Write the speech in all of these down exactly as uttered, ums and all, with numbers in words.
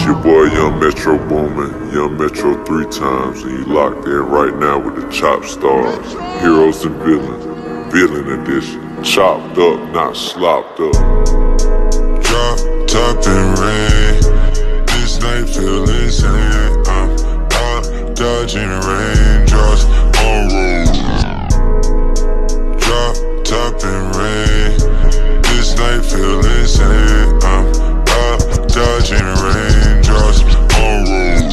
your boy Young Metro Boomin, Young Metro three times, and you locked in right now with the Chop Stars. Heroes and villains, villain edition. Chopped up, not slopped up. Drop top and rain, this night feel insane. I'm out dodging raindrops on road. Drop top and rain, this night feel insane. I'm out dodging raindrops on road.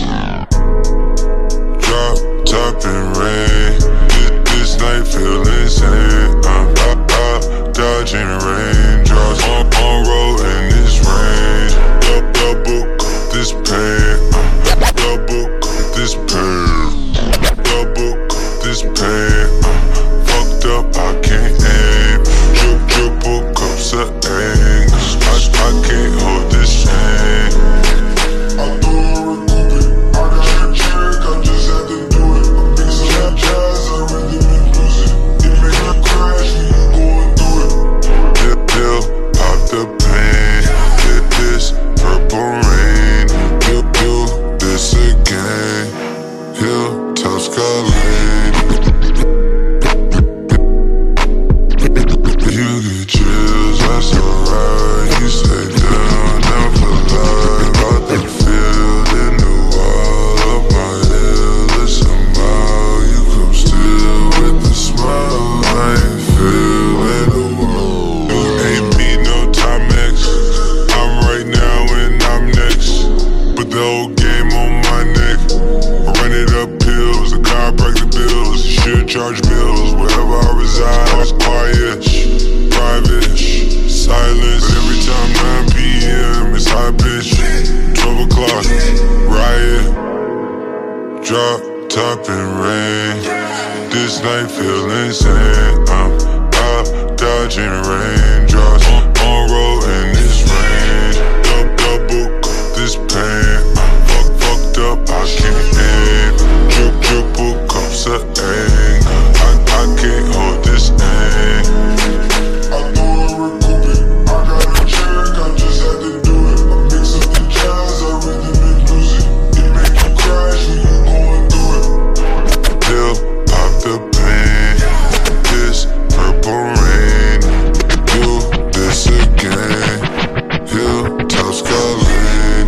Drop top and rain, this night feel insane. I'm out, out dodging raindrops on, on road in this rain. Dub, double cup this pain. Uh, double cup this pain. Double cup this pain. Uh, fucked up, I can't aim. Drip, triple cups of anguish. I, I can't hold this shame. I threw a recoup, I got a trick, I just had to do it. I mix up that jazz, I rhythm and blues it. It make me crash when you going through it. Pill, pill, pop the pain. Get this purple rain. You, you, this again. Hill, Tuscalane. You get chills, that's alright. You stay down, down for life. Out the field, in the wall of my hill. It's a mile, you come still with the smile. I ain't feeling the world. You ain't me, no Timex. I'm right now and I'm next. Put the whole game on my neck. I run it up pills, the car break the bills. Should charge bills wherever I reside. Quiet, private, silence. But every time nine P M it's high pitch. twelve o'clock, riot. Drop, top and rain. This night feel insane. I'm out dodging raindrops on, on road in this rain. Dub, double cup this pain. I'm fuck, fucked up, I can't aim. Drip, triple cups of anger. I, I can't hold this aim. I threw a recoup, I got a trick, I just had to do it. I mix up the jazz, I rhythm and blues it. It make you crash when you going through it. Pill, pop the pain. This purple rain. Do this again. Hill, Tuscalane.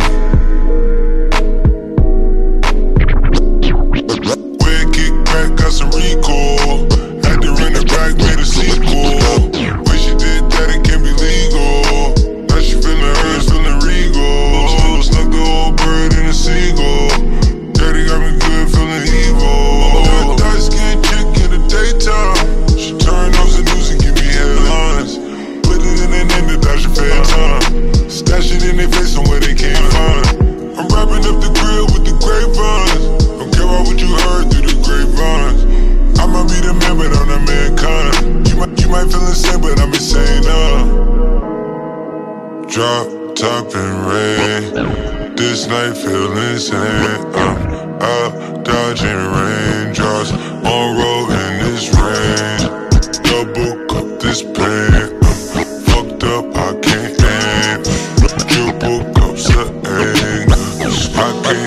Wicked crack, got some recall. Had to run it back, made a sequel. When she did that, it can't be legal. Now she feeling hers, feeling regal. Snuck the old bird in a seagull. Dirty got me good, feeling evil. Dark skin chick in the daytime. She turn up the news and give me headlines. Put it in and end it, that's your fair time. Stash it in their face on where they can't find. I'm wrapping up the grill with the grapevines. Don't care about what you heard through the grapevines. I might be the man, but I'm not mankind. You might, you might feel insane, but I'm insane, uh. Drop, top and rain. This night feel insane. I'm out dodging raindrops on road in this rain. Double cup this pain. I'm fucked up, I can't aim. Triple cups of anger. I can't